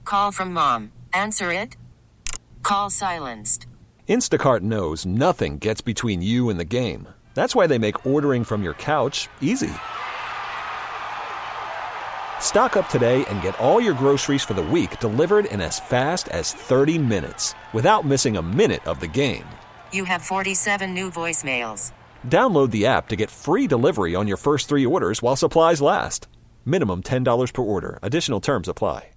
Call from mom. Answer it. Call silenced. Instacart knows nothing gets between you and the game. That's why they make ordering from your couch easy. Stock up today and get all your groceries for the week delivered in as fast as 30 minutes without missing a minute of the game. You have 47 new voicemails. Download the app to get free delivery on your first 3 orders while supplies last. Minimum $10 per order. Additional terms apply.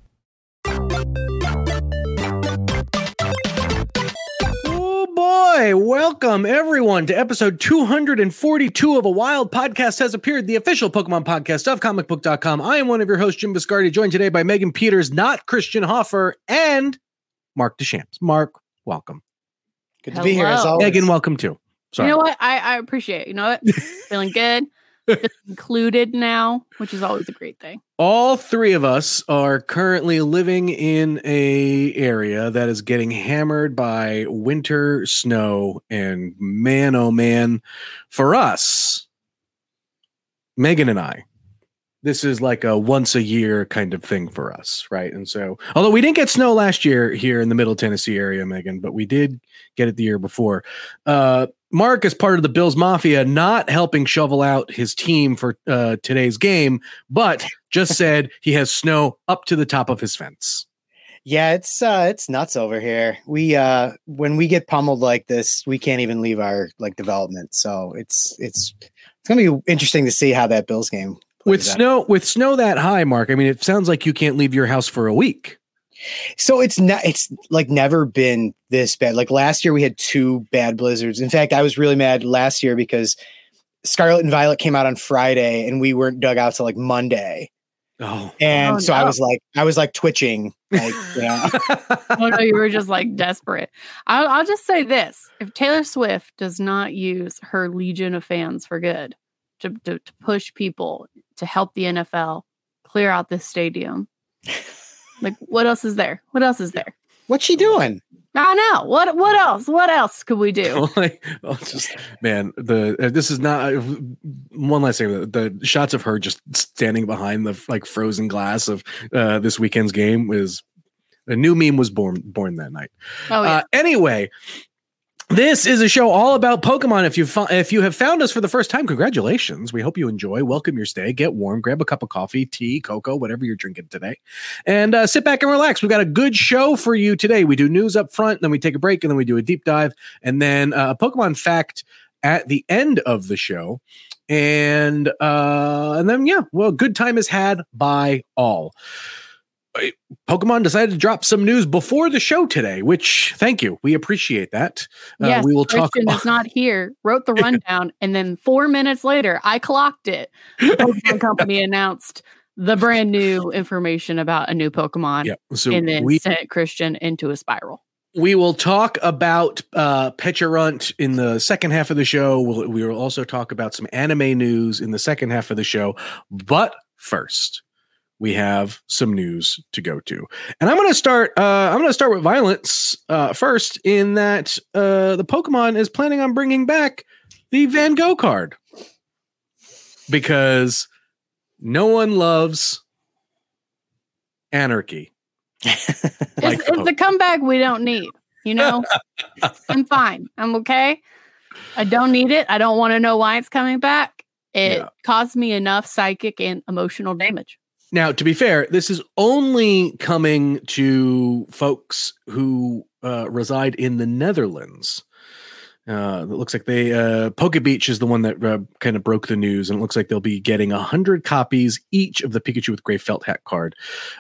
Oh boy, welcome everyone to episode 242 of A Wild Podcast Has Appeared, the official Pokemon podcast of comicbook.com. I am one of your hosts, Jim Viscardi, joined today by Megan Peters, not Christian Hoffer, and Mark Deschamps. Mark, welcome. Good to be here as always. Megan, welcome too. Sorry. You know what? I appreciate it. You know what? Feeling good. Just included now, which is always a great thing. All three of us are currently living in a area that is getting hammered by winter snow, and man, oh man, for us, Megan and I, this is like a once a year kind of thing for us, right? And so, although we didn't get snow last year here in the Middle Tennessee area, Megan, but we did get it the year before. Mark is part of the Bills Mafia, not helping shovel out his team for today's game, but just said he has snow up to the top of his fence. Yeah, it's nuts over here. We when we get pummeled like this, we can't even leave our development. So it's gonna be interesting to see how that Bills game with snow that high, Mark. I mean, it sounds like you can't leave your house for a week. So it's never been this bad. Like last year we had 2 bad blizzards. In fact, I was really mad last year because Scarlet and Violet came out on Friday and we weren't dug out till like Monday. Oh, and so no. I was like twitching. Like, yeah. Oh no, you were just like desperate. I'll just say this: if Taylor Swift does not use her legion of fans for good to push people to help the NFL clear out this stadium. Like, what else is there? What else is there? What's she doing? I know. What else? What else could we do? This is not one last thing. The shots of her just standing behind the frozen glass of this weekend's game is a new meme was born that night. Oh yeah. Anyway. This is a show all about Pokemon. If you have found us for the first time, congratulations. We hope you enjoy. Welcome your stay. Get warm. Grab a cup of coffee, tea, cocoa, whatever you're drinking today. And sit back and relax. We've got a good show for you today. We do news up front, then we take a break, and then we do a deep dive. And then a Pokemon fact at the end of the show. And then, good time is had by all. Pokemon decided to drop some news before the show today, which thank you. We appreciate that. Yes, we will Christian talk. is not here, wrote the rundown, and then 4 minutes later, I clocked it. The Pokemon Company announced the brand new information about a new Pokemon, and then sent Christian into a spiral. We will talk about Pecharunt in the second half of the show. We will also talk about some anime news in the second half of the show. But first, we have some news to go to, and I'm going to start. With violence first. In that, the Pokemon is planning on bringing back the Van Gogh card because no one loves anarchy. It's the comeback we don't need. You know, I'm fine. I'm okay. I don't need it. I don't want to know why it's coming back. It caused me enough psychic and emotional damage. Now, to be fair, this is only coming to folks who reside in the Netherlands. It looks like Pokebeach is the one that kind of broke the news, and it looks like they'll be getting 100 copies each of the Pikachu with Gray Felt Hat card.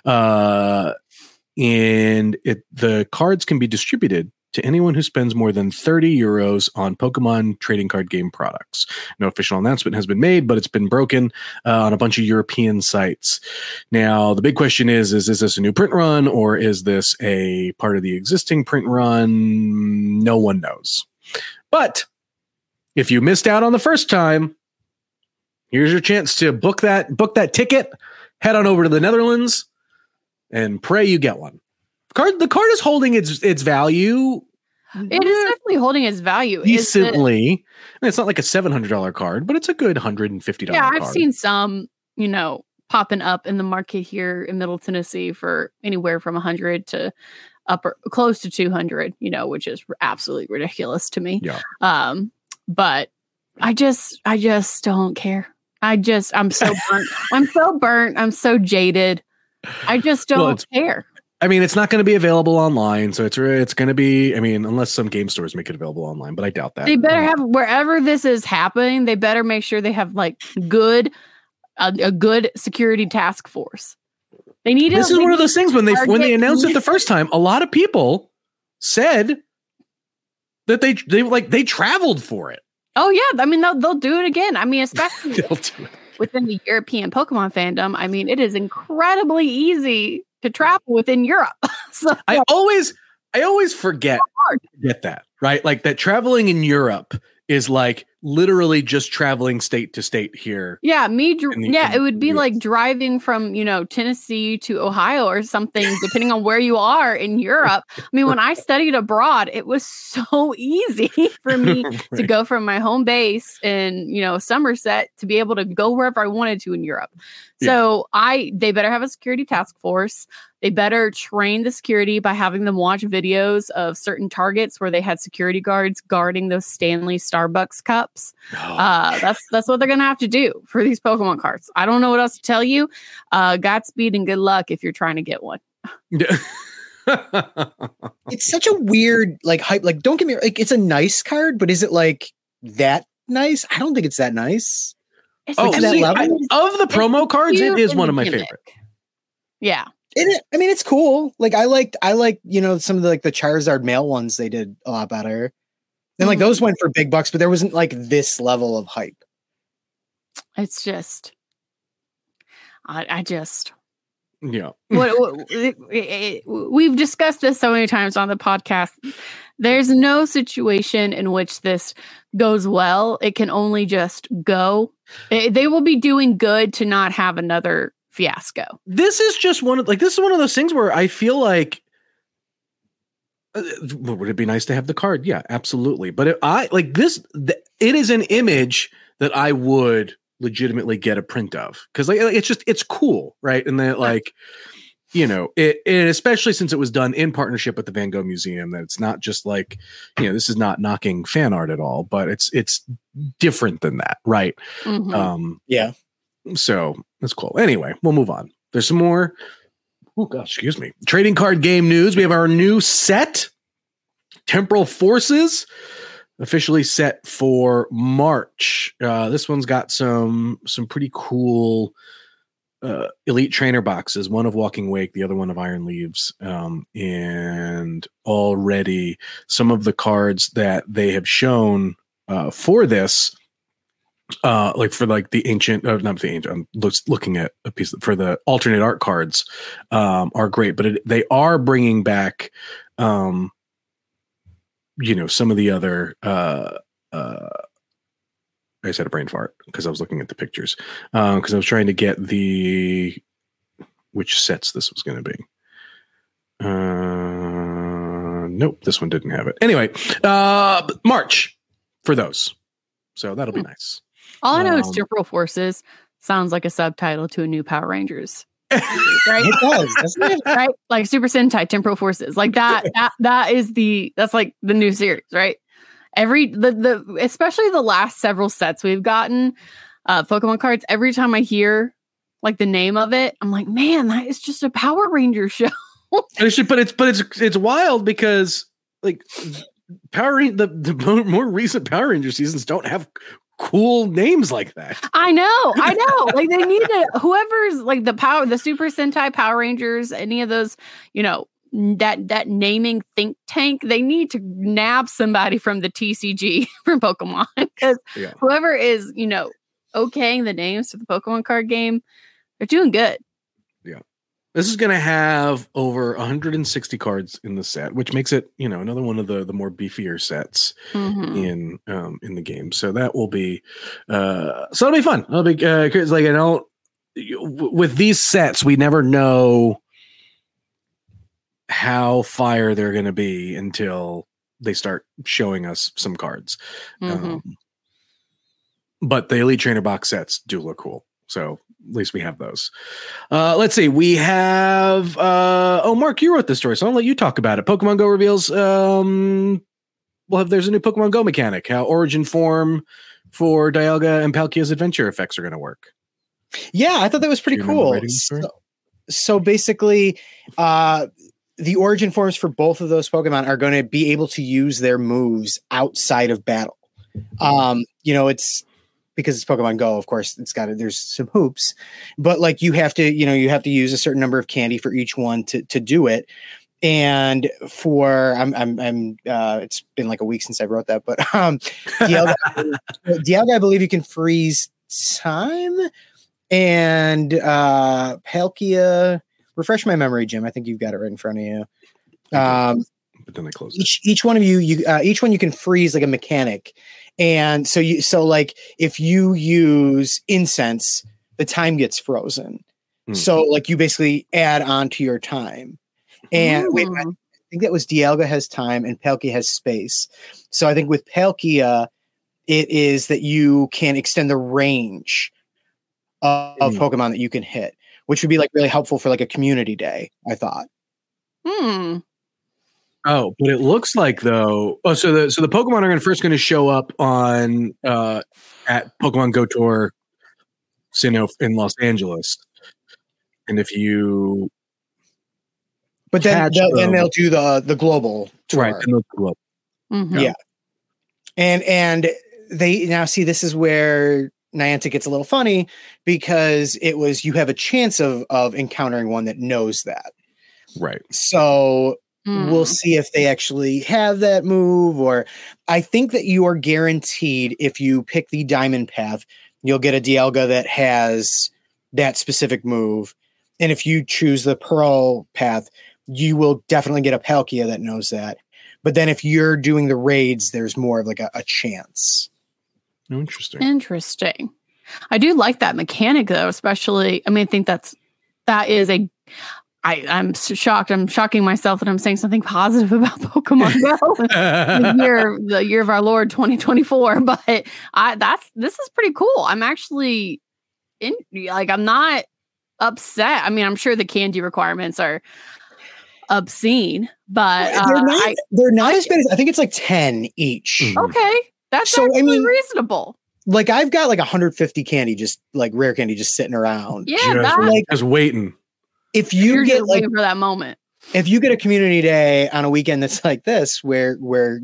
And the cards can be distributed to anyone who spends more than 30 euros on Pokemon trading card game products. No official announcement has been made, but it's been broken on a bunch of European sites. Now, the big question is this a new print run, or is this a part of the existing print run? No one knows. But if you missed out on the first time, here's your chance to book that ticket, head on over to the Netherlands, and pray you get one. The card is holding its value. It is definitely holding its value. Decently. It's not like a $700 card, but it's a good $150 card. Yeah, I've seen some, popping up in the market here in Middle Tennessee for anywhere from 100 to upper close to 200, which is absolutely ridiculous to me. Yeah. But I just don't care. I'm so burnt. I'm so burnt. I'm so jaded. I just don't care. I mean, it's not going to be available online, so it's going to be. I mean, unless some game stores make it available online, but I doubt that. They better have wherever this is happening. They better make sure they have like a good security task force. They need. This is one of those things when they announced it the first time. A lot of people said that they traveled for it. Oh yeah, I mean they'll do it again. I mean, especially within the European Pokemon fandom. I mean, it is incredibly easy to travel within Europe. So I always forget that, right? Like that traveling in Europe is like literally just traveling state to state here. Yeah, it would be like driving from, Tennessee to Ohio or something, depending on where you are in Europe. I mean, when I studied abroad, it was so easy for me to go from my home base in, Somerset to be able to go wherever I wanted to in Europe. So they better have a security task force. They better train the security by having them watch videos of certain targets where they had security guards guarding those Stanley Starbucks cups. That's what they're going to have to do for these Pokemon cards. I don't know what else to tell you. Godspeed and good luck if you're trying to get one. It's such a weird hype. Like, don't get me it's a nice card, but is it that nice? I don't think it's that nice. It's of the promo cards, it is one of my favorite. Yeah. It's cool. I like some of the Charizard male ones they did a lot better. And those went for big bucks, but there wasn't this level of hype. It's just yeah. We've discussed this so many times on the podcast. There's no situation in which this goes well. It can only just go. They will be doing good to not have another fiasco. This is just one of those things where I feel like would it be nice to have the card? Yeah, absolutely. But it is an image that I would legitimately get a print of because it's cool, right? And then and especially since it was done in partnership with the Van Gogh Museum, that it's not just this is not knocking fan art at all, but it's different than that, right? Mm-hmm. Yeah. So that's cool. Anyway, we'll move on. There's some more. Oh gosh, excuse me. Trading card game news. We have our new set, Temporal Forces, officially set for March. This one's got some pretty cool Elite Trainer boxes. One of Walking Wake, the other one of Iron Leaves, and already some of the cards that they have shown for this. The ancient, not the ancient, I'm looking at a piece for the alternate art cards are great, but they are bringing back, some of the other, I just had a brain fart because I was looking at the pictures because I was trying to get which sets this was going to be. Nope, this one didn't have it. Anyway, March for those. So that'll be nice. All I know is Temporal Forces sounds like a subtitle to a new Power Rangers. Right? It does, doesn't it? Right? Like Super Sentai Temporal Forces. Like that's like the new series, right? Especially the last several sets we've gotten Pokemon cards, every time I hear the name of it, I'm like, man, that is just a Power Ranger show. But it's wild because the more recent Power Ranger seasons don't have cool names like that. I know. They need to, whoever's the Super Sentai Power Rangers, any of those, that naming think tank, they need to nab somebody from the TCG from Pokemon because whoever is, okaying the names for the Pokemon card game, they're doing good. Yeah. This is going to have over 160 cards in the set, which makes it, another one of the more beefier sets in the game. So that will be, so it'll be fun. It'll be, with these sets, we never know how fire they're going to be until they start showing us some cards. But the Elite Trainer box sets do look cool. So at least we have those. Let's see. We have Mark, you wrote this story, so I'll let you talk about it. Pokemon Go reveals there's a new Pokemon Go mechanic, how Origin Form for Dialga and Palkia's adventure effects are going to work. Yeah, I thought that was pretty cool. So basically, the Origin Forms for both of those Pokemon are going to be able to use their moves outside of battle. It's because it's Pokemon Go, of course, there's some hoops, but like you have to use a certain number of candy for each one to do it. And for it's been like a week since I wrote that, but Dialga, I believe you can freeze time, and Palkia, refresh my memory, Jim. I think you've got it right in front of you. But then I close each one of you, each one you can freeze like a mechanic. And so if you use incense, the time gets frozen. So like you basically add on to your time. And wait, I think that was Dialga has time and Palkia has space. So I think with Palkia, it is that you can extend the range of Pokemon that you can hit, which would be like really helpful for like a community day, I thought. Oh, but it looks like though. Oh, so the Pokemon are first going to show up on at Pokemon Go Tour Sinnoh in Los Angeles, and if you, but then they'll do the global tour, right? And global. Yeah, and they now see this is where Niantic gets a little funny because you have a chance of encountering one that knows that, right? So. We'll see if they actually have that move, or I think that you are guaranteed if you pick the diamond path, you'll get a Dialga that has that specific move. And if you choose the pearl path, you will definitely get a Palkia that knows that. But then if you're doing the raids, there's more of like a chance. Interesting. I do like that mechanic though, especially, I think that is I'm shocked. I'm shocking myself that I'm saying something positive about Pokemon Go, the year of our Lord 2024. But this is pretty cool. I'm actually I'm not upset. I'm sure the candy requirements are obscene, but they're not as bad as I think it's like 10 each. Okay, that's actually reasonable. Like I've got like 150 candy, just like rare candy, just sitting around. Yeah, just waiting. If you get waiting for that moment, if you get a community day on a weekend that's like this, where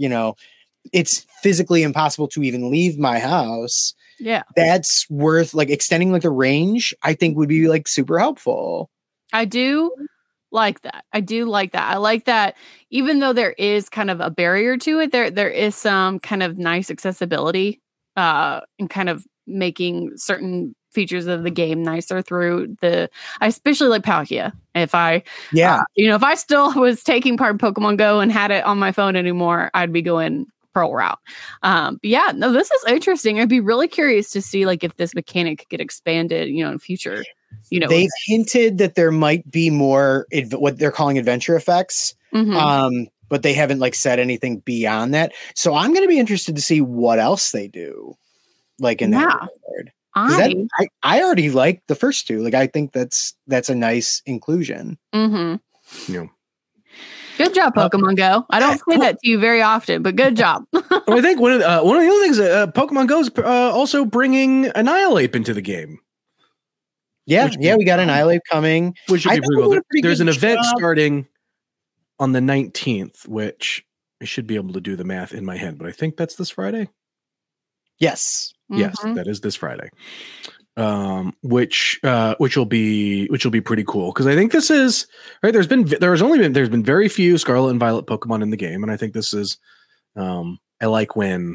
it's physically impossible to even leave my house, that's worth like extending like the range. I think would be like super helpful. I do like that. I like that. Even though there is kind of a barrier to it, there is some kind of nice accessibility, and kind of making certain features of the game nicer through I especially like Palkia. If I still was taking part in Pokemon Go and had it on my phone anymore, I'd be going Pearl route. This is interesting. I'd be really curious to see like if this mechanic could get expanded, in future. They've hinted that there might be more what they're calling adventure effects. But they haven't like said anything beyond that. So I'm going to be interested to see what else they do. Like in that regard. I already like the first two. Like I think that's a nice inclusion. Yeah. Good job, Pokemon Go. I don't say that to you very often, but good job. I think one of the other things Pokemon Go is also bringing Annihilate into the game. Yeah, we got Annihilate coming. Which should be pretty cool. There's an event starting on the 19th, which I should be able to do the math in my head, but I think that's this Friday. Yes. Yes, that is this Friday. Which will be pretty cool because I think this is right. There's been very few Scarlet and Violet Pokemon in the game, and I think this is I like when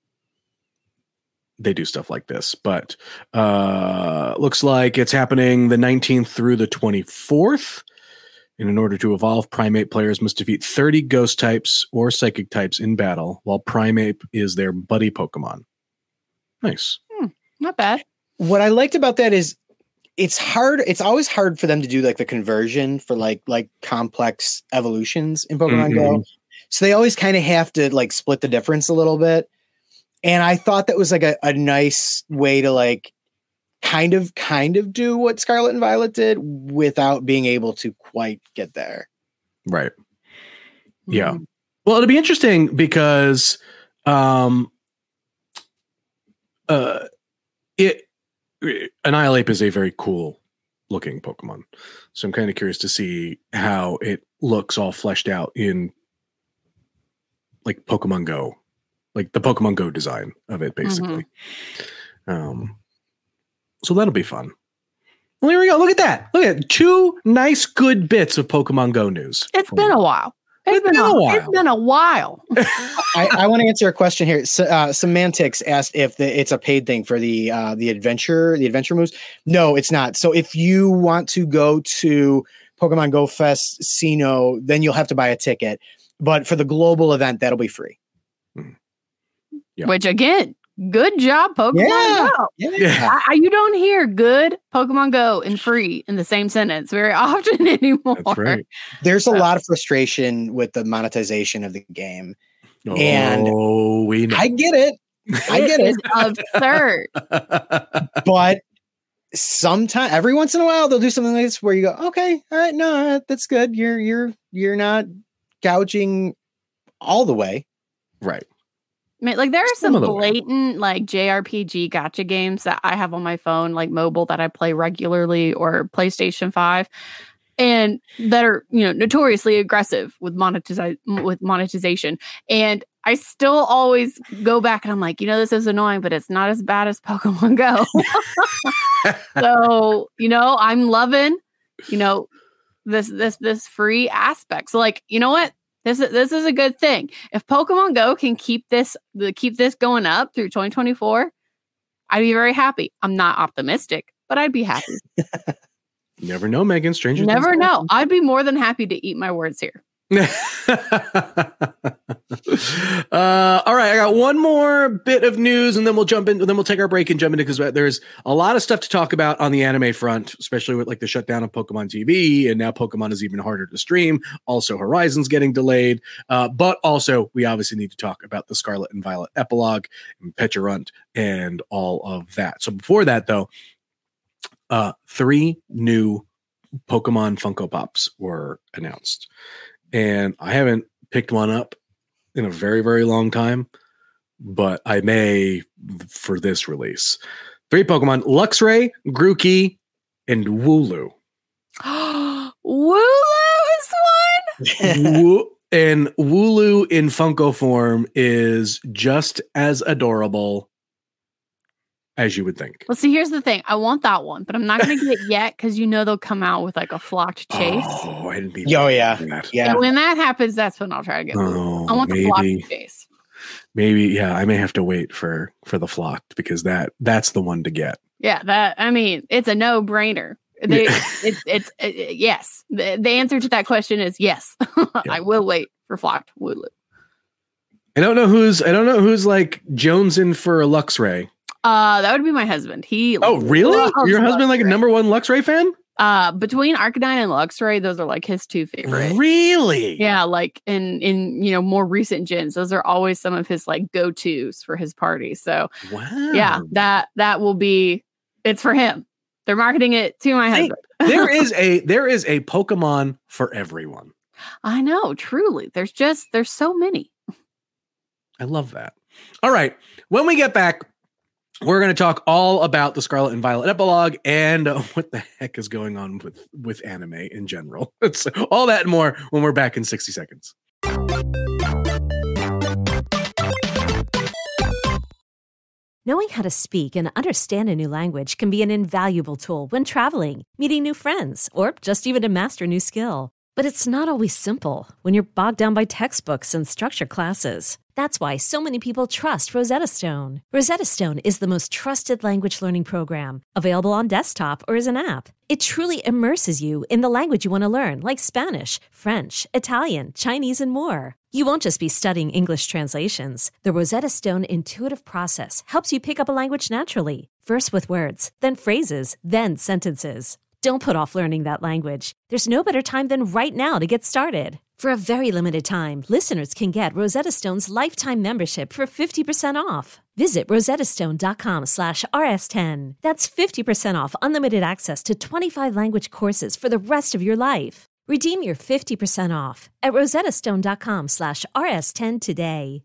they do stuff like this. But looks like it's happening the 19th through the 24th. And in order to evolve, Primeape players must defeat 30 Ghost types or Psychic types in battle, while Primeape is their buddy Pokemon. Nice. Not bad. What I liked about that is it's hard. It's always hard for them to do like the conversion for like complex evolutions in Pokemon Go. So they always kind of have to like split the difference a little bit. And I thought that was like a nice way to like kind of do what Scarlet and Violet did without being able to quite get there. Right. Yeah. Well, it'll be interesting because Annihilape is a very cool looking Pokemon. So I'm kind of curious to see how it looks all fleshed out in like Pokemon Go, like the Pokemon Go design of it, basically. So that'll be fun. Well, here we go. Look at that. Look at 2 nice, good bits of Pokemon Go news. It's been a while. It's been a while. I want to answer a question here. Semantics asked if it's a paid thing for the adventure moves. No, it's not. So if you want to go to Pokemon Go Fest Sinnoh, then you'll have to buy a ticket. But for the global event, that'll be free. Yeah. Which again, good job, Pokemon Go. Yeah. You don't hear good Pokemon Go and free in the same sentence very often anymore. That's right. There's a lot of frustration with the monetization of the game. And we know. I get it. It is absurd. But sometimes, every once in a while, they'll do something like this where you go, okay, all right, no, that's good. You're not gouging all the way. Right. I mean, like there are some blatant like JRPG gacha games that I have on my phone, like mobile, that I play regularly, or PlayStation 5, and that are, you know, notoriously aggressive with monetization. And I still always go back and I'm like, you know, this is annoying, but it's not as bad as Pokemon Go. So, you know, I'm loving, you know, this free aspect. So like, you know what? This is a good thing. If Pokemon Go can keep this going up through 2024, I'd be very happy. I'm not optimistic, but I'd be happy. You never know, Megan. Stranger things never know. happen. I'd be more than happy to eat my words here. All right, I got one more bit of news, and then we'll jump in. Then we'll take our break and jump into, because there's a lot of stuff to talk about on the anime front, especially with like the shutdown of Pokemon TV, and now Pokemon is even harder to stream. Also, Horizon's getting delayed, but also we obviously need to talk about the Scarlet and Violet epilogue and Pecharunt and all of that. So before that, though, 3 new Pokemon Funko Pops were announced. And I haven't picked one up in a very, very long time, but I may for this release. 3 Pokemon: Luxray, Grookey, and Wooloo. Wooloo is one? And Wooloo in Funko form is just as adorable as you would think. Well, see, here's the thing. I want that one, but I'm not going to get it yet because you know they'll come out with like a flocked chase. Oh, I didn't yeah. Yeah. And when that happens, that's when I'll try to get it. I want the flocked chase. Maybe, yeah, I may have to wait for the flocked, because that's the one to get. Yeah, it's a no-brainer. Yes. The answer to that question is yes. Yeah. I will wait for flocked Wooloo. I don't know who's like jonesing for a Luxray. That would be my husband. Oh, really? Your husband, like a number one Luxray fan? Between Arcanine and Luxray, those are like his 2 favorite. Really? Yeah, like in you know, more recent gens, those are always some of his like go-tos for his party. So wow. Yeah, that will be, it's for him. They're marketing it to my husband. there is a Pokemon for everyone. I know, truly. There's so many. I love that. All right. When we get back, we're going to talk all about the Scarlet and Violet epilogue and what the heck is going on with anime in general. It's all that and more when we're back in 60 seconds. Knowing how to speak and understand a new language can be an invaluable tool when traveling, meeting new friends, or just even to master a new skill. But it's not always simple when you're bogged down by textbooks and structured classes. That's why so many people trust Rosetta Stone. Rosetta Stone is the most trusted language learning program, available on desktop or as an app. It truly immerses you in the language you want to learn, like Spanish, French, Italian, Chinese, and more. You won't just be studying English translations. The Rosetta Stone intuitive process helps you pick up a language naturally, first with words, then phrases, then sentences. Don't put off learning that language. There's no better time than right now to get started. For a very limited time, listeners can get Rosetta Stone's lifetime membership for 50% off. Visit rosettastone.com/rs10. That's 50% off unlimited access to 25 language courses for the rest of your life. Redeem your 50% off at rosettastone.com/rs10 today.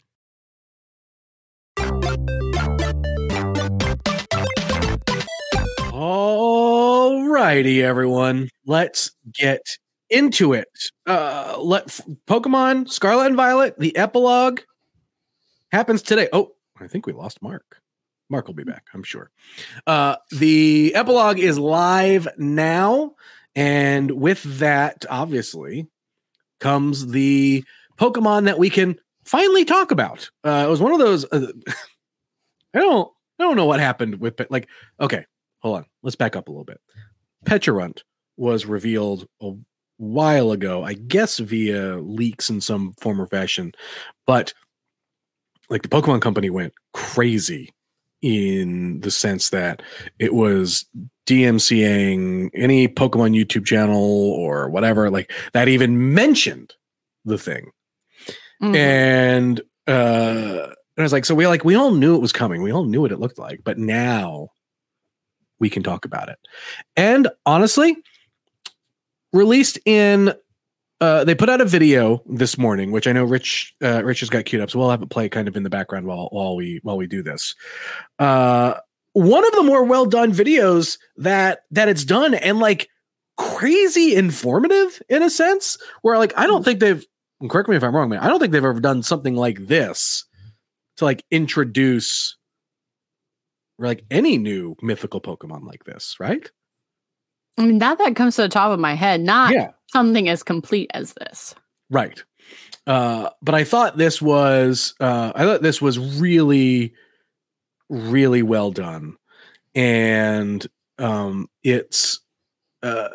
All righty, everyone. Let's get into it. Pokemon Scarlet and Violet, the epilogue happens today. Oh, I think we lost Mark. Mark will be back, I'm sure. The epilogue is live now. And with that, obviously, comes the Pokemon that we can finally talk about. It was one of those. I don't know what happened with okay, hold on. Let's back up a little bit. Pecharunt was revealed a while ago, I guess via leaks in some form or fashion, but the Pokemon Company went crazy in the sense that it was DMCAing any Pokemon YouTube channel or whatever that even mentioned the thing. Mm-hmm. And I was like, so we all knew it was coming. We all knew what it looked like, but now we can talk about it. And honestly, released in they put out a video this morning, which I know Rich has got queued up, so we'll have it play kind of in the background while we do this. One of the more well done videos that it's done, and crazy informative in a sense, where I don't think they've, correct me if I'm wrong, man, I don't think they've ever done something like this to introduce any new mythical Pokemon like this, right? I mean, that comes to the top of my head, not something as complete as this. Right. But I thought this was really, really well done. And it's I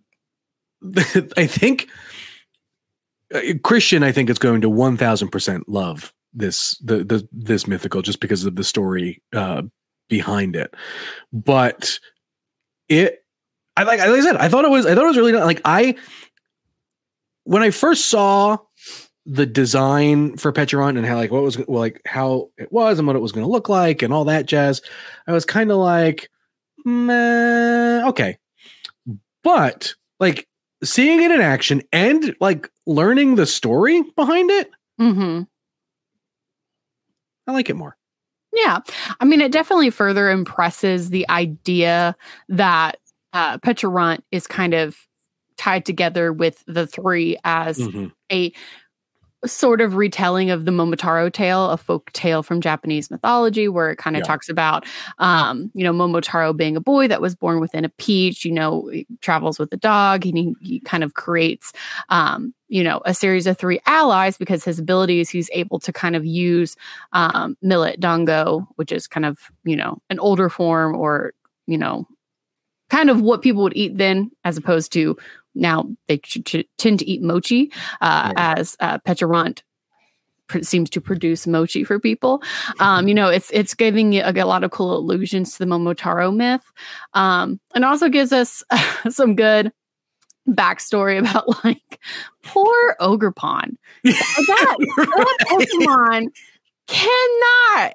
think Christian, is going to 1000% love this mythical just because of the story behind it. But like I said, I thought it was really when I first saw the design for Pecharunt and how how it was and what it was going to look like and all that jazz, I was kind of okay. But seeing it in action and learning the story behind it, mm-hmm. I like it more. Yeah. I mean, it definitely further impresses the idea that Pecharunt is kind of tied together with the three as mm-hmm. a sort of retelling of the Momotaro tale, a folk tale from Japanese mythology, where it kind of talks about, Momotaro being a boy that was born within a peach, he travels with a dog, and he kind of creates, a series of three allies because his abilities, he's able to kind of use Millet Dango, which is kind of, an older form or, kind of what people would eat then, as opposed to now they tend to eat mochi, as Pecharunt seems to produce mochi for people. It's giving a lot of cool allusions to the Momotaro myth, and also gives us some good backstory about poor Ogerpon. That Pokemon cannot.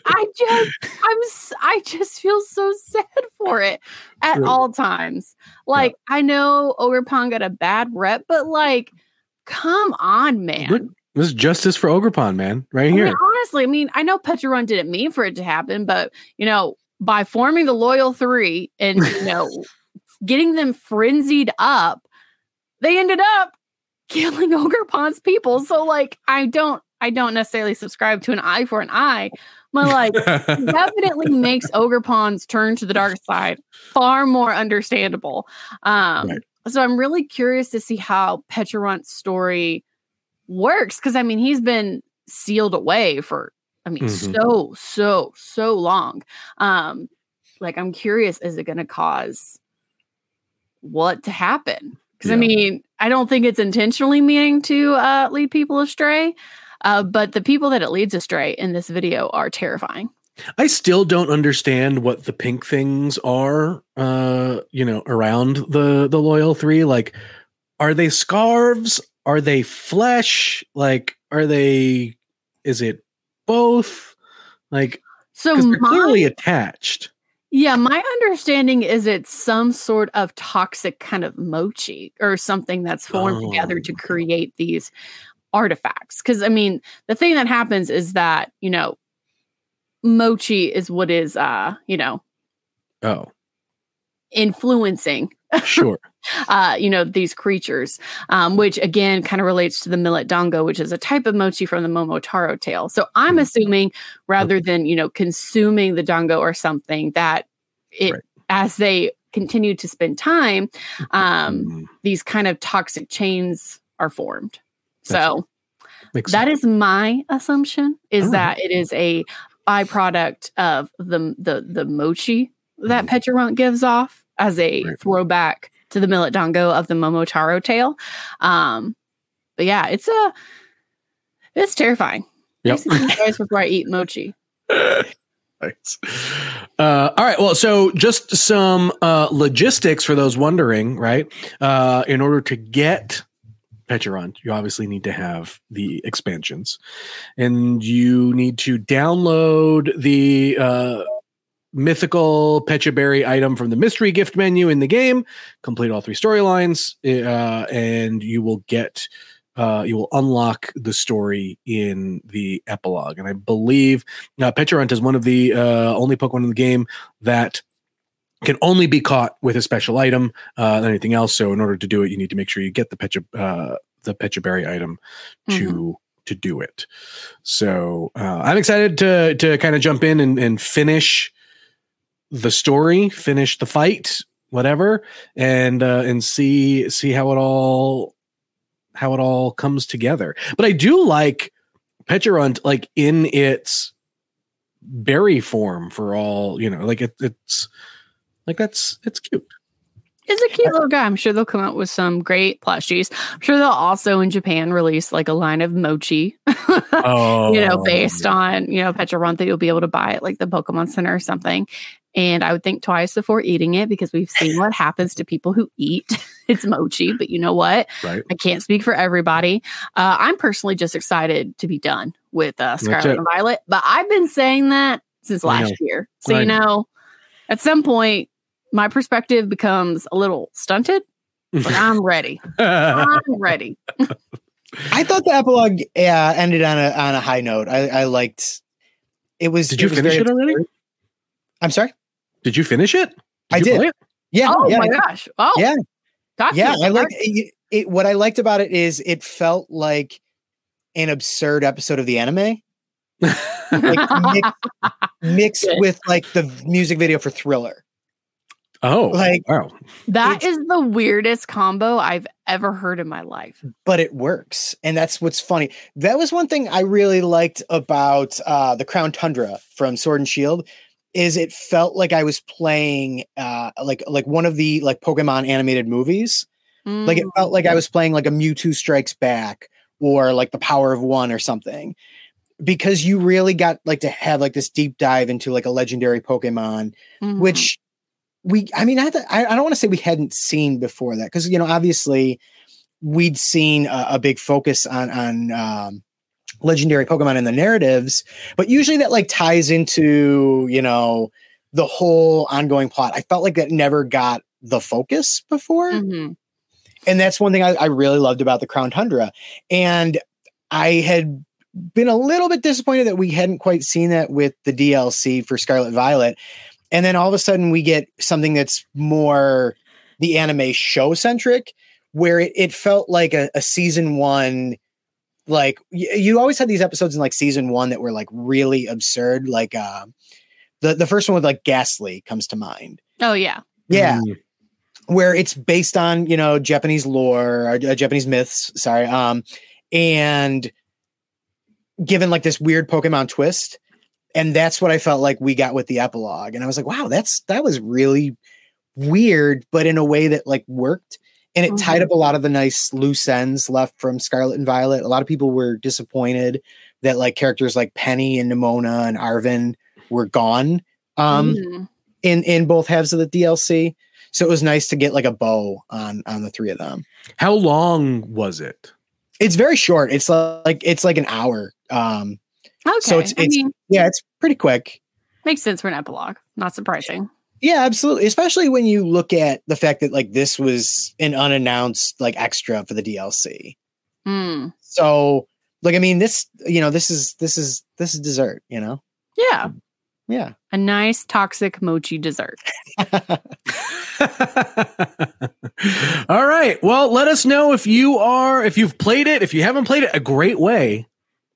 I just feel so sad for it at all times. I know Ogerpon got a bad rep, but come on, man. Look, this is justice for Ogerpon, man. Right here. Honestly, I know Pecharunt didn't mean for it to happen, but by forming the Loyal Three and getting them frenzied up, they ended up killing Ogerpon's people. So I don't necessarily subscribe to an eye for an eye, but definitely makes Ogerpon's turn to the dark side far more understandable. Right. So I'm really curious to see how Pecharunt's story works, because he's been sealed away for mm-hmm. so long. I'm curious, is it going to cause what to happen? Because I don't think it's intentionally meaning to lead people astray. But the people that it leads astray in this video are terrifying. I still don't understand what the pink things are, around the Loyal 3. Like, are they scarves? Are they flesh? Like, is it both? Like, So because they're clearly attached. Yeah, my understanding is it's some sort of toxic kind of mochi or something that's formed together to create these artifacts. Because, I mean, the thing that happens is that, mochi is what is, influencing. Sure. These creatures, which again kind of relates to the millet dango, which is a type of mochi from the Momotaro tale. So I'm assuming rather than, consuming the dango or something, that as they continue to spend time, these kind of toxic chains are formed. So that is my assumption, is that it is a byproduct of the mochi that Pecharunt gives off as a throwback to the millet dango of the Momotaro tale. But yeah, it's terrifying. Yep. Guys before I eat mochi. Thanks. All right. Well, so just some logistics for those wondering, right? In order to get Pecharunt, you obviously need to have the expansions, and you need to download the mythical Pechaberry item from the mystery gift menu in the game, complete all 3 storylines, and you will unlock the story in the epilogue. And I believe Pecharunt is one of the only Pokemon in the game that can only be caught with a special item than anything else. So in order to do it, you need to make sure you get the Pechaberry item to do it. So I'm excited to kind of jump in and finish the story, finish the fight, whatever, and see how it all comes together. But I do like Pecharunt, like in its berry form, for all, like it's cute. It's a cute little guy. I'm sure they'll come out with some great plushies. I'm sure they'll also in Japan release like a line of mochi, based on, Pecharunt that you'll be able to buy at like the Pokemon Center or something. And I would think twice before eating it, because we've seen what happens to people who eat it's mochi. But you know what? Right. I can't speak for everybody. I'm personally just excited to be done with Scarlet and Violet. But I've been saying that since last year. So, at some point, my perspective becomes a little stunted, but I'm ready. I'm ready. I thought the epilogue ended on a high note. I liked it. Did you finish it already? I'm sorry? Did you finish it? I did. Play it? Yeah. Oh my gosh. Oh yeah. Gotcha. I like it. What I liked about it is it felt like an absurd episode of the anime. Like mixed with like the music video for Thriller. Oh, like wow. That is the weirdest combo I've ever heard in my life. But it works. And that's what's funny. That was one thing I really liked about the Crown Tundra from Sword and Shield, is it felt like I was playing like one of the like Pokemon animated movies. Like it felt like I was playing like a Mewtwo Strikes Back or like the Power of One or something, because you really got like to have like this deep dive into like a legendary Pokemon, which I don't want to say we hadn't seen before that, because obviously we'd seen a big focus on legendary Pokemon in the narratives, but usually that like ties into the whole ongoing plot. I felt like that never got the focus before, and that's one thing I really loved about the Crown Tundra. And I had been a little bit disappointed that we hadn't quite seen that with the DLC for Scarlet Violet. And then all of a sudden we get something that's more the anime show centric, where it felt like a season one. Like you always had these episodes in like season one that were like really absurd. Like the first one with like Ghastly comes to mind. Oh yeah. Yeah. Where it's based on, Japanese lore or Japanese myths. Sorry. And given like this weird Pokemon twist. And that's what I felt like we got with the epilogue. And I was like, wow, that was really weird, but in a way that like worked. And it tied up a lot of the nice loose ends left from Scarlet and Violet. A lot of people were disappointed that like characters like Penny and Nimona and Arvin were gone in both halves of the DLC. So it was nice to get like a bow on the 3 of them. How long was it? It's very short. It's like an hour. Okay. So it's pretty quick. Makes sense for an epilogue. Not surprising. Yeah, absolutely. Especially when you look at the fact that like this was an unannounced like extra for the DLC. So like, I mean, this is dessert, you know? Yeah. Yeah. A nice toxic mochi dessert. All right. Well, let us know if you've played it. If you haven't played it, a great way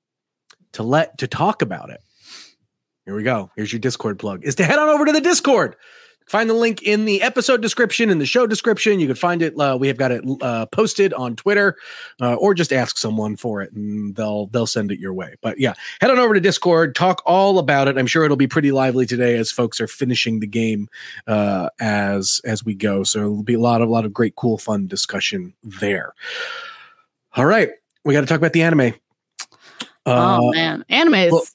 to talk about it. Here we go. Here's your Discord plug, is to head on over to the Discord. Find the link in the episode description, in the show description. You can find it. We have got it posted on Twitter, or just ask someone for it and they'll send it your way. But yeah, head on over to Discord, talk all about it. I'm sure it'll be pretty lively today as folks are finishing the game as we go. So it'll be a lot of great, cool, fun discussion there. All right. We got to talk about the anime. Oh man. Anime is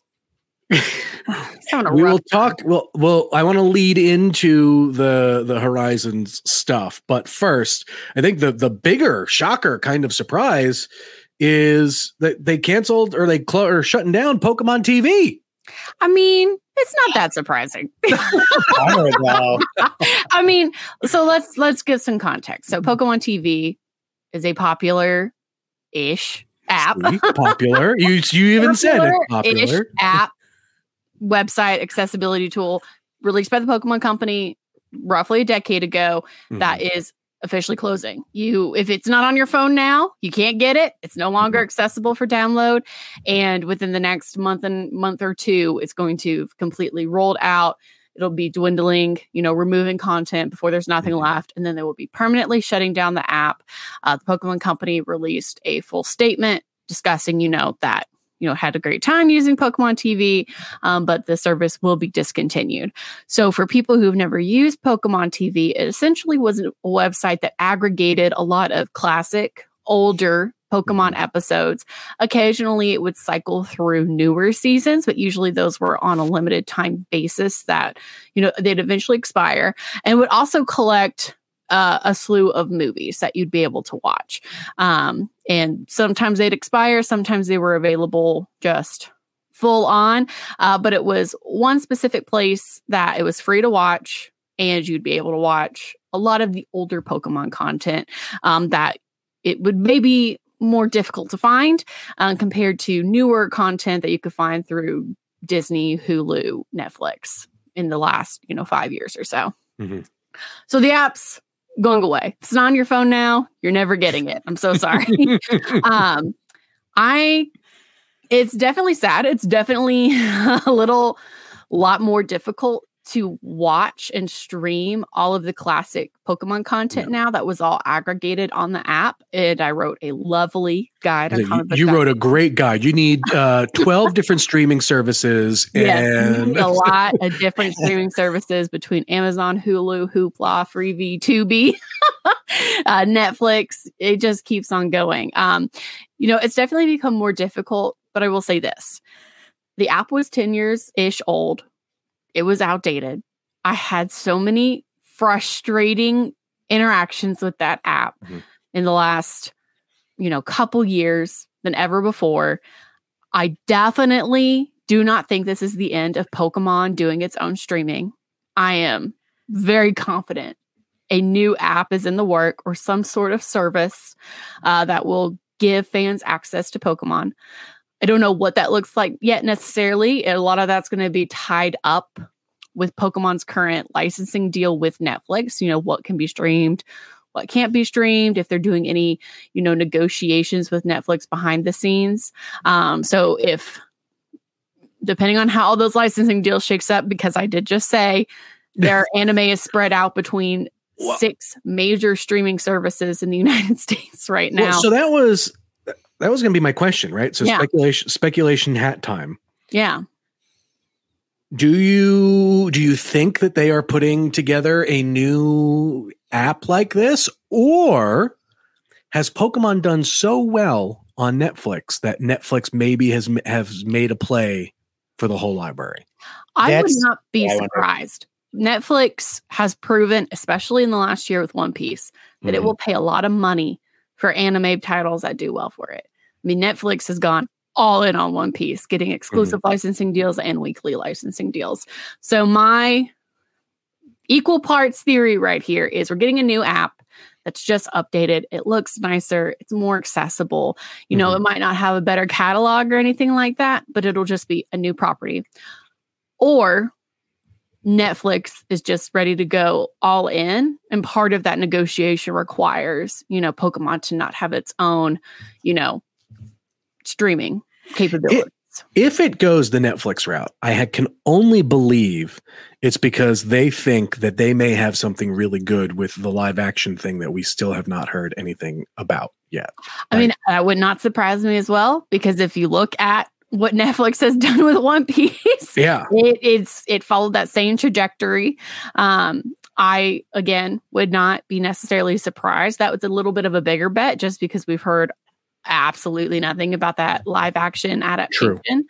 we will talk. Well, I want to lead into the Horizons stuff, but first, I think the bigger shocker, kind of surprise, is that they canceled or or shutting down Pokemon TV. I mean, it's not that surprising. I don't know. I mean, so let's give some context. So, Pokemon TV is a popular-ish app. Popular. You even said it. Popular app. Website accessibility tool released by the Pokemon Company roughly a decade ago that is officially closing. If it's not on your phone now, you can't get it. It's no longer accessible for download. And within the next month or two, it's going to completely rolled out. It'll be dwindling, removing content before there's nothing left. And then they will be permanently shutting down the app. The Pokemon Company released a full statement discussing, that had a great time using Pokemon TV, but the service will be discontinued. So for people who've never used Pokemon TV, it essentially was a website that aggregated a lot of classic, older Pokemon episodes. Occasionally it would cycle through newer seasons, but usually those were on a limited time basis that, they'd eventually expire, and would also collect a slew of movies that you'd be able to watch. And sometimes they'd expire, sometimes they were available just full on. But it was one specific place that it was free to watch, and you'd be able to watch a lot of the older Pokemon content that it would maybe more difficult to find compared to newer content that you could find through Disney, Hulu, Netflix in the last, 5 years or so. So the app's going away. It's not on your phone now. You're never getting it. I'm so sorry. It's definitely sad. It's definitely a lot more difficult to watch and stream all of the classic Pokemon content now that was all aggregated on the app. And I wrote a lovely guide on comic book. You wrote a great guide. You need 12 different streaming services. Yes, you need a lot of different streaming services between Amazon, Hulu, Hoopla, Freevee, Tubi, Netflix. It just keeps on going. It's definitely become more difficult, but I will say this. The app was 10 years-ish old. It was outdated. I had so many frustrating interactions with that app in the last, couple years than ever before. I definitely do not think this is the end of Pokemon doing its own streaming. I am very confident a new app is in the work, or some sort of service that will give fans access to Pokemon. I don't know what that looks like yet necessarily. A lot of that's going to be tied up with Pokemon's current licensing deal with Netflix. What can be streamed, what can't be streamed, if they're doing any, negotiations with Netflix behind the scenes. So if, depending on how all those licensing deals shakes up, because I did just say their anime is spread out between 6 major streaming services in the United States right now. Well, so that was going to be my question, right? So speculation hat time. Yeah. Do you think that they are putting together a new app like this, or has Pokemon done so well on Netflix that Netflix maybe has made a play for the whole library. I would not be surprised. Netflix has proven, especially in the last year with One Piece, that it will pay a lot of money for anime titles that do well for it. I mean, Netflix has gone all in on One Piece, getting exclusive licensing deals and weekly licensing deals. So my equal parts theory right here is we're getting a new app that's just updated. It looks nicer. It's more accessible. You know, it might not have a better catalog or anything like that, but it'll just be a new property. Or Netflix is just ready to go all in. And part of that negotiation requires, you know, Pokemon to not have its own, you know, streaming capabilities. If it goes the Netflix route, I can only believe it's because they think that they may have something really good with the live action thing that we still have not heard anything about yet. I mean, that would not surprise me as well, because if you look at what Netflix has done with One Piece, it followed that same trajectory. I, again, would not be necessarily surprised. That was a little bit of a bigger bet just because we've heard absolutely nothing about that live action adaptation.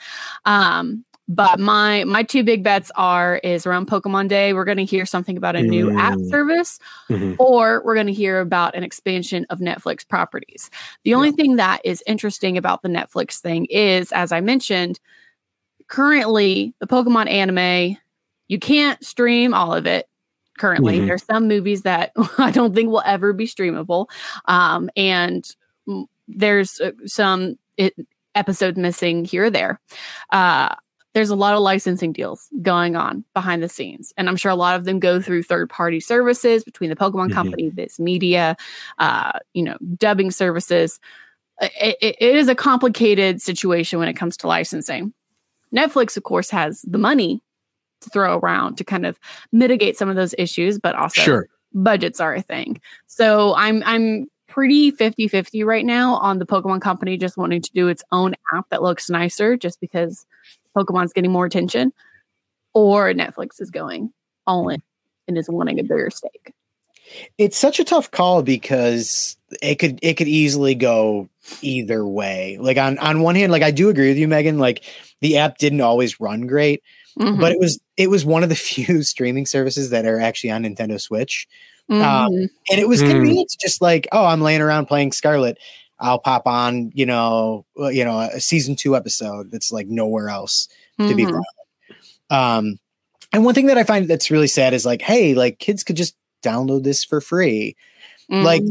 But my two big bets is around Pokemon Day, we're going to hear something about a new app service, or we're going to hear about an expansion of Netflix properties. The only thing that is interesting about the Netflix thing is, as I mentioned, currently the Pokemon anime, you can't stream all of it. Currently, there's some movies that I don't think will ever be streamable. And there's some episodes missing here or there. There's a lot of licensing deals going on behind the scenes. And I'm sure a lot of them go through third-party services between the Pokemon Company, Viz Media, dubbing services. It is a complicated situation when it comes to licensing. Netflix, of course, has the money to throw around to kind of mitigate some of those issues, but also budgets are a thing. So I'm pretty 50-50 right now on the Pokemon Company just wanting to do its own app that looks nicer just because Pokemon's getting more attention, or Netflix is going all in and is wanting a bigger stake. It's such a tough call because it could easily go either way. Like on one hand, like I do agree with you, Megan, like the app didn't always run great, but it was one of the few streaming services that are actually on Nintendo Switch. And it was convenient to just like, oh, I'm laying around playing Scarlet. I'll pop on, a season 2 episode that's like nowhere else to be found. And one thing that I find that's really sad is like, hey, like kids could just download this for free. Like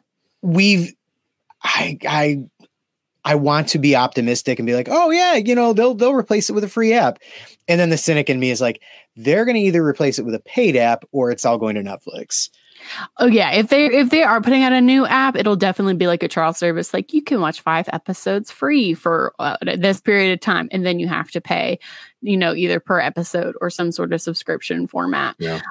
I want to be optimistic and be like, oh yeah, they'll replace it with a free app. And then the cynic in me is like, they're going to either replace it with a paid app or it's all going to Netflix. Oh yeah, if they are putting out a new app, it'll definitely be like a trial service. Like you can watch 5 episodes free for this period of time, and then you have to pay, either per episode or some sort of subscription format. Yeah.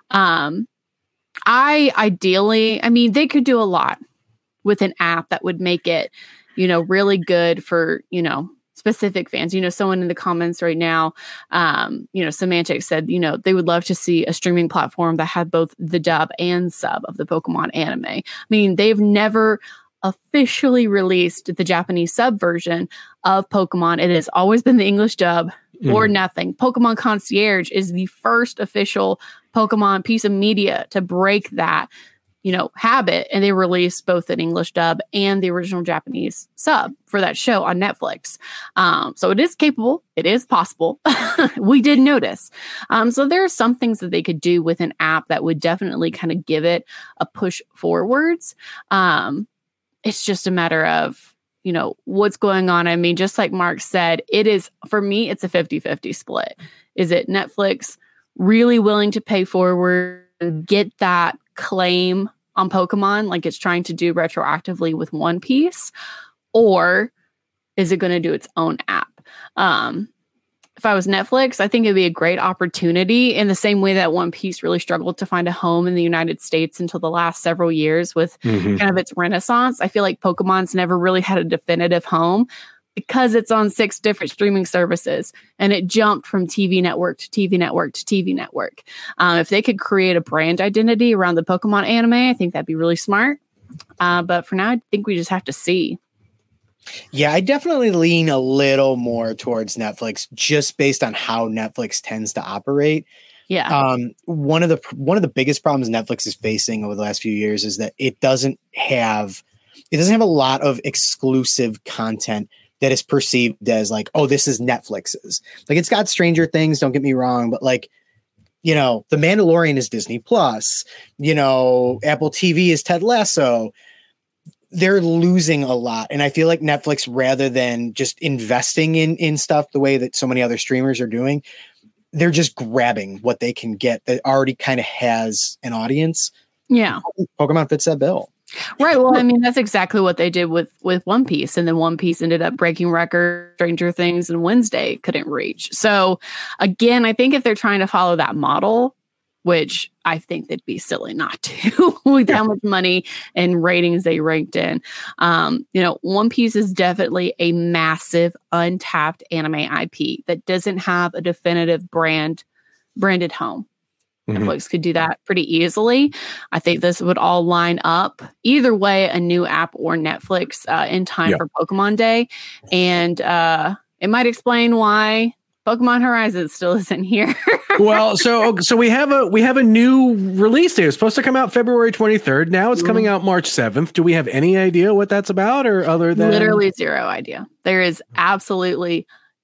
I mean, they could do a lot with an app that would make it, really good for, specific fans. Someone in the comments right now, Semantic said, they would love to see a streaming platform that had both the dub and sub of the Pokemon anime. I mean, they've never officially released the Japanese sub version of Pokemon. It has always been the English dub or nothing. Pokemon Concierge is the first official Pokemon piece of media to break that habit, and they released both an English dub and the original Japanese sub for that show on Netflix. So it is capable. It is possible. We did notice. So there are some things that they could do with an app that would definitely kind of give it a push forwards. It's just a matter of, what's going on. I mean, just like Mark said, for me, it's a 50-50 split. Is it Netflix really willing to pay forward and get that claim on Pokemon like it's trying to do retroactively with One Piece, or is it going to do its own app? If I was Netflix, I think it'd be a great opportunity in the same way that One Piece really struggled to find a home in the United States until the last several years with kind of its renaissance. I feel like Pokemon's never really had a definitive home because it's on 6 different streaming services and it jumped from TV network to TV network to TV network. If they could create a brand identity around the Pokemon anime, I think that'd be really smart. But for now, I think we just have to see. Yeah, I definitely lean a little more towards Netflix just based on how Netflix tends to operate. Yeah. One of the biggest problems Netflix is facing over the last few years is that it doesn't have a lot of exclusive content that is perceived as like, oh, this is Netflix's. Like, it's got Stranger Things, don't get me wrong, but like, The Mandalorian is Disney Plus, Apple TV is Ted Lasso. They're losing a lot. And I feel like Netflix, rather than just investing in stuff the way that so many other streamers are doing, they're just grabbing what they can get that already kind of has an audience. Yeah. Pokemon fits that bill. Right. Well, I mean, that's exactly what they did with One Piece. And then One Piece ended up breaking records. Stranger Things and Wednesday couldn't reach. So again, I think if they're trying to follow that model, which I think they'd be silly not to with how much money and ratings they ranked in. One Piece is definitely a massive untapped anime IP that doesn't have a definitive branded home. Netflix could do that pretty easily. I think this would all line up either way, a new app or Netflix in time for Pokemon Day. And it might explain why Pokemon Horizons still isn't here. Well, so we have a new release date. It's supposed to come out February 23rd. Now it's coming out March 7th. Do we have any idea what that's about, or other than literally zero idea? There is absolutely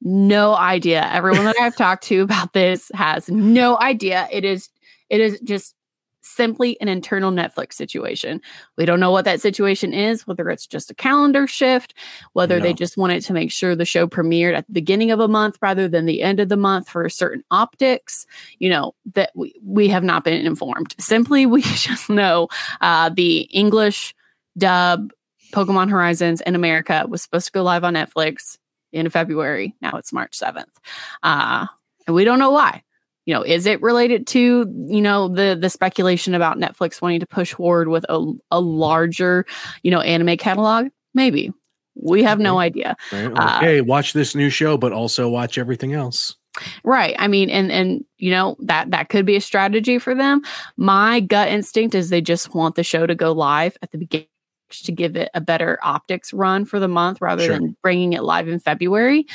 no idea. Everyone that I've talked to about this has no idea. It is just simply an internal Netflix situation. We don't know what that situation is, whether it's just a calendar shift, whether they just wanted to make sure the show premiered at the beginning of a month rather than the end of the month for certain optics, that we have not been informed. Simply, we just know the English dub Pokemon Horizons in America was supposed to go live on Netflix in February. Now it's March 7th. And we don't know why. Is it related to, the speculation about Netflix wanting to push forward with a larger, anime catalog? Maybe. We have no idea. Right. Okay, watch this new show, but also watch everything else. Right. I mean, and that could be a strategy for them. My gut instinct is they just want the show to go live at the beginning to give it a better optics run for the month rather than bringing it live in February.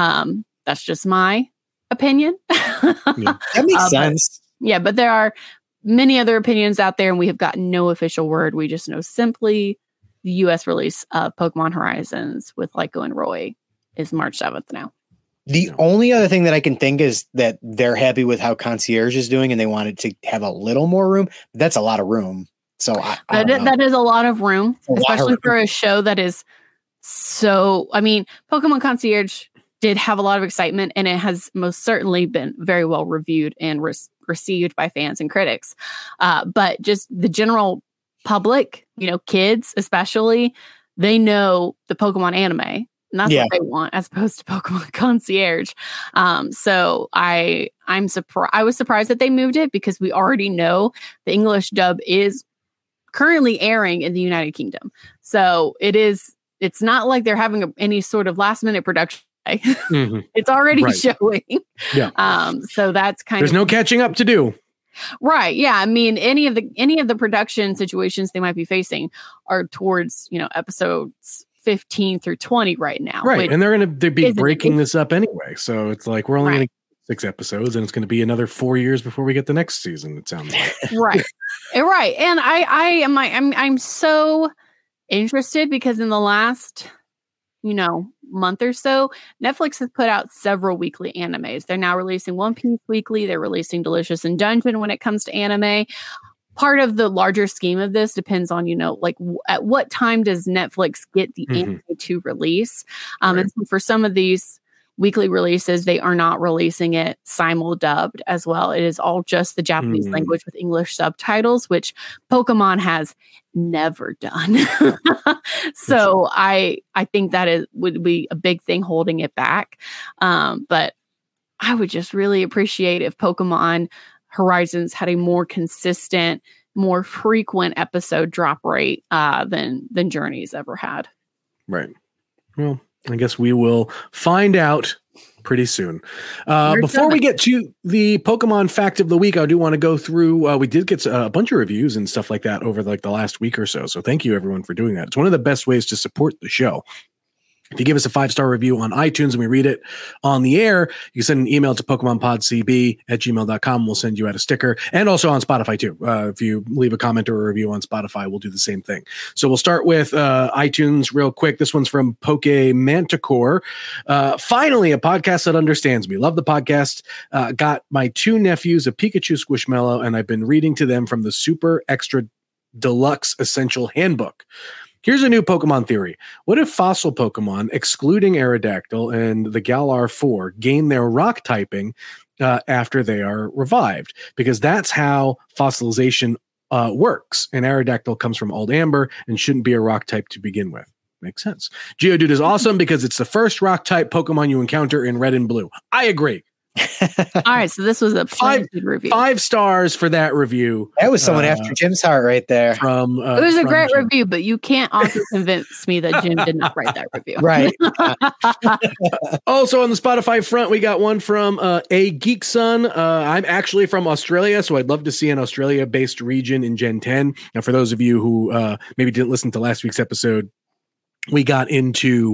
That's just my opinion. That makes sense. But there are many other opinions out there, and we have gotten no official word. We just know simply the U.S. release of Pokemon Horizons with Lyco and Roy is March 7th now. The only other thing that I can think is that they're happy with how Concierge is doing, and they wanted to have a little more room. That's a lot of room. So that is a lot of room, especially for a show that is so. I mean, Pokemon Concierge did have a lot of excitement, and it has most certainly been very well reviewed and received by fans and critics. But just the general public, kids especially, they know the Pokemon anime, and that's what they want, as opposed to Pokemon Concierge. So I'm surprised. I was surprised that they moved it, because we already know the English dub is currently airing in the United Kingdom. So it's not like they're having any sort of last minute production. It's already showing. So that's there's no catching up to do. Right. Yeah. I mean, any of the production situations they might be facing are towards, episodes 15 through 20 right now. Right. And they're be breaking this up anyway. So it's like, we're only going to get 6 episodes, and it's going to be another 4 years before we get the next season, it sounds like. Right. Right. And I'm so interested, because in the last month or so, Netflix has put out several weekly animes. They're now releasing One Piece weekly. They're releasing Delicious in Dungeon when it comes to anime. Part of the larger scheme of this depends on, at what time does Netflix get the anime to release? And so for some of these weekly releases, they are not releasing it simul-dubbed as well. It is all just the Japanese language with English subtitles, which Pokemon has never done. So I think that would be a big thing holding it back. But I would just really appreciate if Pokemon Horizons had a more consistent, more frequent episode drop rate than Journey's ever had. Right. Well, I guess we will find out pretty soon. Before we get to the Pokemon fact of the week, I do want to go through, we did get a bunch of reviews and stuff like that over the last week or so. So thank you everyone for doing that. It's one of the best ways to support the show. If you give us a 5-star review on iTunes and we read it on the air, you can send an email to PokemonPodCB@gmail.com. We'll send you out a sticker, and also on Spotify too. If you leave a comment or a review on Spotify, we'll do the same thing. So we'll start with iTunes real quick. This one's from Poke Manticore. Finally, a podcast that understands me. Love the podcast. Got my 2 nephews a Pikachu Squishmallow, and I've been reading to them from the Super Extra Deluxe Essential Handbook. Here's a new Pokemon theory. What if fossil Pokemon, excluding Aerodactyl and the Galar 4, gain their rock typing after they are revived? Because that's how fossilization works. And Aerodactyl comes from Old Amber and shouldn't be a rock type to begin with. Makes sense. Geodude is awesome because it's the first rock type Pokemon you encounter in Red and Blue. I agree. All right, so this was a 5 review. 5 stars for that review. That was someone after Jim's heart right there. It was a great review, but you can't also convince me that Jim did not write that review. Right. Also on the Spotify front, we got one from A Geek Son. I'm actually from Australia, so I'd love to see an Australia-based region in Gen 10. Now, for those of you who maybe didn't listen to last week's episode, we got into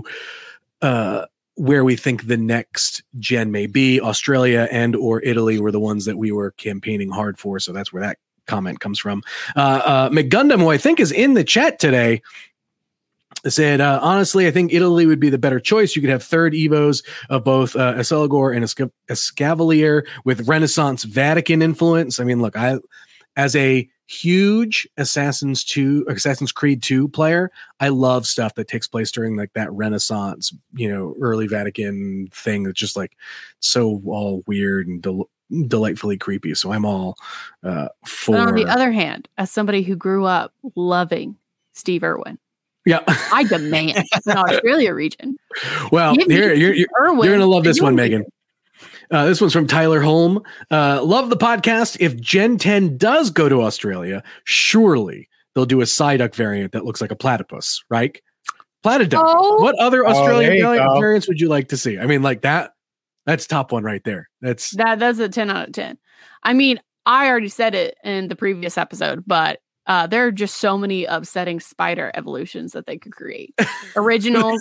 where we think the next gen may be. Australia and or Italy were the ones that we were campaigning hard for. So that's where that comment comes from. McGundam, who I think is in the chat today, said, honestly, I think Italy would be the better choice. You could have 3rd Evos of both Escalagor and Escavalier with Renaissance Vatican influence. I mean, look, as a huge Assassin's Creed 2 player, I love stuff that takes place during like that Renaissance, early Vatican thing that's just like so all weird and delightfully creepy. So I'm all for. But on the other hand, as somebody who grew up loving Steve Irwin, yeah, I demand an Australia region. Well, you're going to love this one, Megan. This one's from Tyler Holm. Love the podcast. If Gen 10 does go to Australia, surely they'll do a Psyduck variant that looks like a platypus, right? Platyduck. Oh. What other Australian variants would you like to see? I mean, like that's top one right there. That's a 10 out of 10. I mean, I already said it in the previous episode, but there are just so many upsetting spider evolutions that they could create. Originals.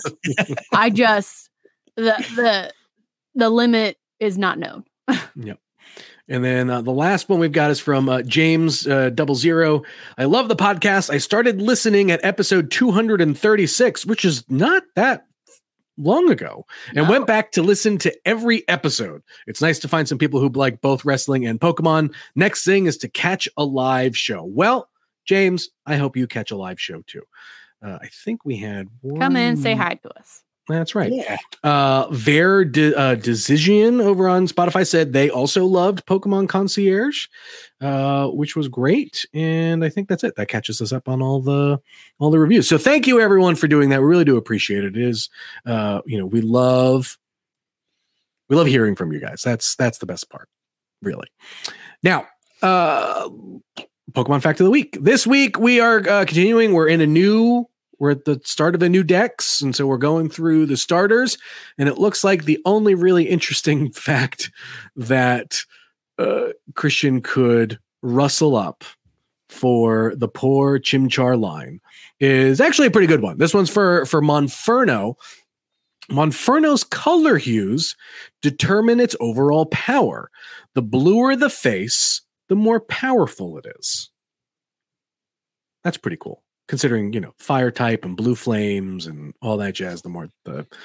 The limit is not known. Yep. And then the last one we've got is from James 00. I love the podcast. I started listening at episode 236, which is not that long ago, and went back to listen to every episode. It's nice to find some people who like both wrestling and Pokemon. Next thing is to catch a live show. Well, James, I hope you catch a live show too. I think we had one. Come in, say hi to us. That's right. Yeah. Decision over on Spotify said they also loved Pokemon Concierge, which was great. And I think that's it. That catches us up on all the reviews. So thank you everyone for doing that. We really do appreciate it. It is, we love hearing from you guys. That's the best part, really. Now, Pokemon Fact of the Week. This week we are continuing. We're at the start of the new decks, and so we're going through the starters, and it looks like the only really interesting fact that Christian could rustle up for the poor Chimchar line is actually a pretty good one. This one's for Monferno. Monferno's color hues determine its overall power. The bluer the face, the more powerful it is. That's pretty cool. Considering, fire type and blue flames and all that jazz, the more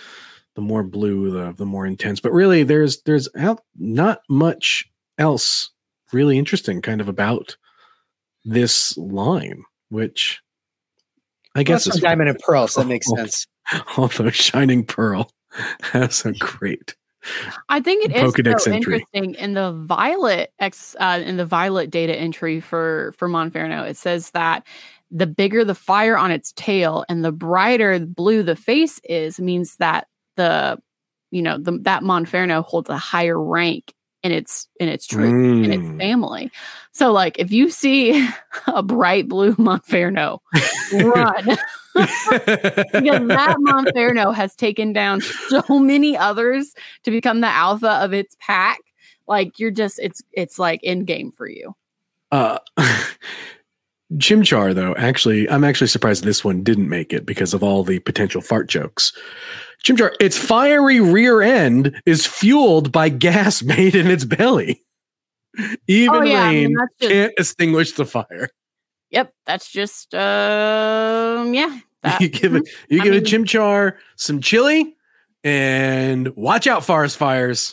blue, the more intense. But really, there's not much else really interesting kind of about this line, which I guess is Diamond and Pearl, so that makes sense. Although Shining Pearl has a great. I think it is Pokedex so entry. interesting in the Violet data entry for Monferno. It says that the bigger the fire on its tail and the brighter blue the face is, means that that Monferno holds a higher rank in its troop, in its family. So, like, if you see a bright blue Monferno, run. Because that Monferno has taken down so many others to become the alpha of its pack. Like, it's like end game for you. Chimchar, though, I'm actually surprised this one didn't make it because of all the potential fart jokes. Chimchar, its fiery rear end is fueled by gas made in its belly. Even rain can't extinguish the fire. Yep, that's just yeah. You give a Chimchar some chili and watch out, forest fires.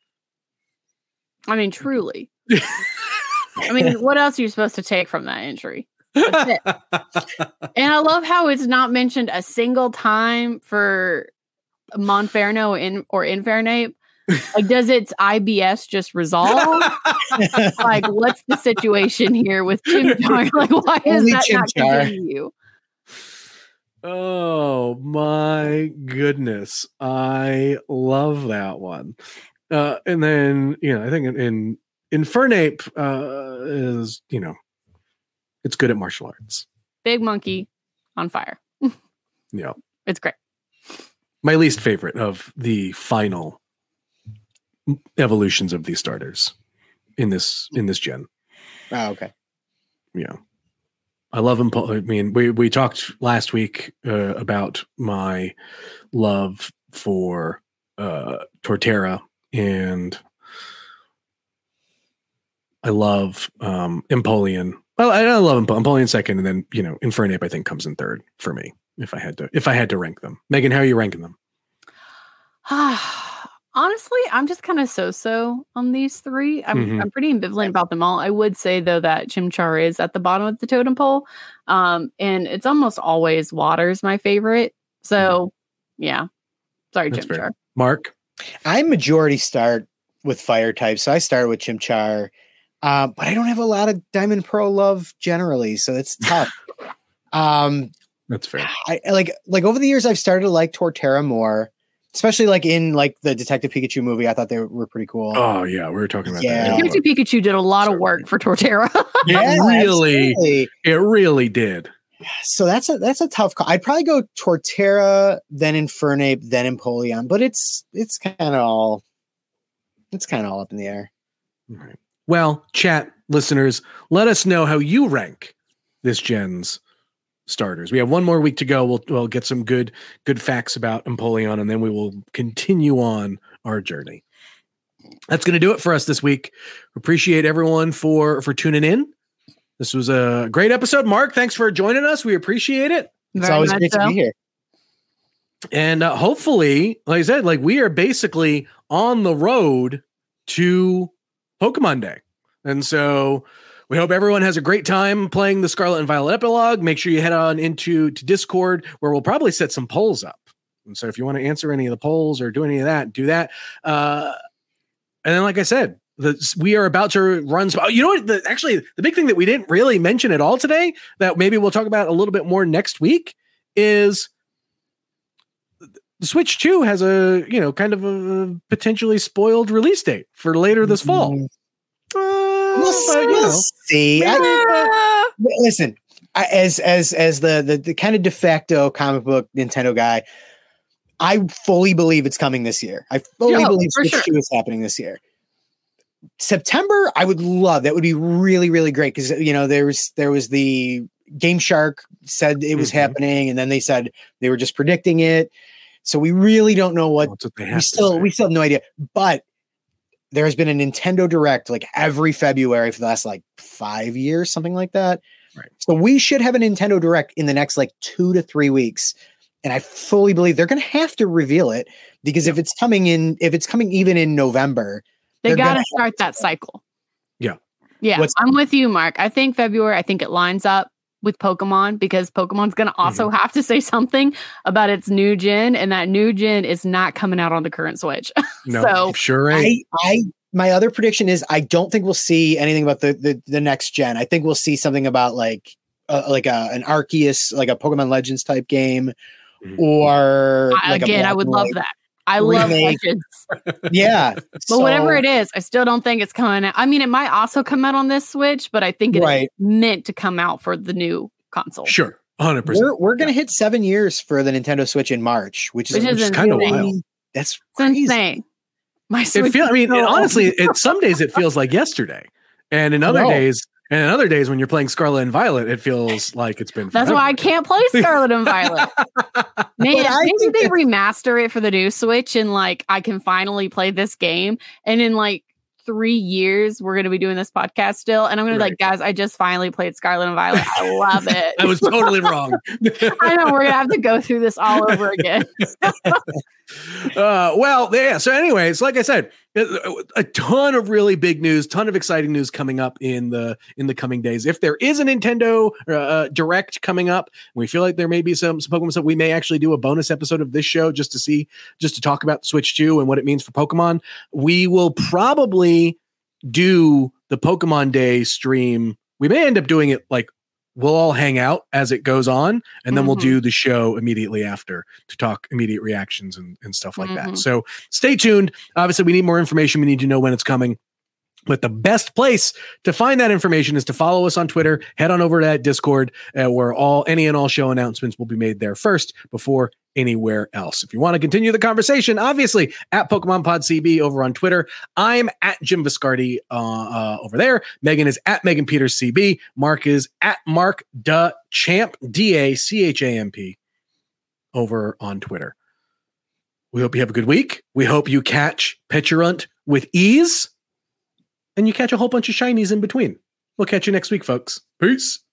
I mean, truly. I mean, what else are you supposed to take from that injury? That's it. And I love how it's not mentioned a single time for Monferno or Infernape. Like, does its IBS just resolve? Like, what's the situation here with Chimchar? Like, why is that not continue? Oh my goodness. I love that one. And then, I think in Infernape is, it's good at martial arts. Big monkey on fire. Yeah. It's great. My least favorite of the final evolutions of these starters in this gen. Oh, okay. Yeah. I love him. I mean, we talked last week about my love for Torterra, and I love Empoleon. Well, I love Empoleon second, and then Infernape I think comes in third for me if I had to rank them. Megan, how are you ranking them? Honestly, I'm just kind of so on these three. I'm pretty ambivalent about them all. I would say though that Chimchar is at the bottom of the totem pole, and it's almost always Water's my favorite. So yeah, sorry, That's Chimchar. Fair. Mark, I majority start with fire types, so I started with Chimchar, but I don't have a lot of Diamond Pearl love generally, so it's tough. That's fair. I like over the years I've started to like Torterra more. Especially like in like the Detective Pikachu movie, I thought they were pretty cool. Oh yeah, we were talking about Yeah. that. Detective Pikachu did a lot of work for Torterra. Yeah, absolutely. It really did. So that's a tough call. I'd probably go Torterra, then Infernape, then Empoleon, but it's kind of all up in the air. All right. Well, chat listeners, let us know how you rank this gen's starters. We have one more week to go. We'll get some good facts about Empoleon, and then we will continue on our journey. That's going to do it for us this week. Appreciate everyone for tuning in. This was a great episode. Mark, thanks for joining us. We appreciate it. It's always great to be here. And hopefully, like I said, we are basically on the road to Pokemon Day. And so we hope everyone has a great time playing the Scarlet and Violet epilogue. Make sure you head on into Discord, where we'll probably set some polls up. And so if you want to answer any of the polls or do any of that, do that. And then, like I said, we are about to run. You know what? The big thing that we didn't really mention at all today, that maybe we'll talk about a little bit more next week, is the Switch 2 has a kind of a potentially spoiled release date for later this fall. We'll see. Listen, as the kind of de facto comic book Nintendo guy, I fully believe it's coming this year. I fully believe Switch 2 is happening this year. September, I would love. That would be really, really great, because there was the Game Shark said it was happening, and then they said they were just predicting it. So we really don't know what we still have no idea. But there has been a Nintendo Direct like every February for the last 5 years, something like that. Right. So we should have a Nintendo Direct in the next 2 to 3 weeks. And I fully believe they're going to have to reveal it, because if it's coming even in November, they got to start that cycle. Yeah. Yeah. I'm with you, Mark. I think February, it lines up with Pokemon, because Pokemon's going to also have to say something about its new gen, and that new gen is not coming out on the current Switch. No, so sure ain't. My other prediction is I don't think we'll see anything about the next gen. I think we'll see something about an Arceus, like a Pokemon Legends type game, or again, I would love that. I love Legends. Yeah. But whatever it is, I still don't think it's coming out. I mean, it might also come out on this Switch, but I think it's meant to come out for the new console. Sure. 100%. We're going to hit 7 years for the Nintendo Switch in March, which is kind of wild. That's crazy. Insane. My Switch honestly, some days it feels like yesterday. And in other days, And on other days when you're playing Scarlet and Violet, it feels like it's been That's forever. why I can't play Scarlet and Violet. Maybe they remaster it for the new Switch and like I can finally play this game. And in like 3 years, we're going to be doing this podcast still. And I'm going to be like, guys, I just finally played Scarlet and Violet. I love it. I was totally wrong. I know. We're going to have to go through this all over again. So anyways, like I said, a ton of really big news, ton of exciting news coming up in the coming days. If there is a Nintendo Direct coming up, we feel like there may be some Pokemon stuff. We may actually do a bonus episode of this show just to talk about Switch 2 and what it means for Pokemon. We will probably do the Pokemon Day stream. We may end up doing it like we'll all hang out as it goes on, and then we'll do the show immediately after to talk immediate reactions and stuff like that. So stay tuned. Obviously, we need more information. We need to know when it's coming. But the best place to find that information is to follow us on Twitter. Head on over to that Discord where any and all show announcements will be made there first before anywhere else. If you want to continue the conversation, obviously at Pokemon Pod CB over on Twitter. I'm at Jim Viscardi over there. Megan is at Megan Peters CB. Mark is at Mark Dachamp, DACHAMP over on Twitter. We hope you have a good week. We hope you catch Petulant with ease and you catch a whole bunch of shinies in between. We'll catch you next week, folks. Peace.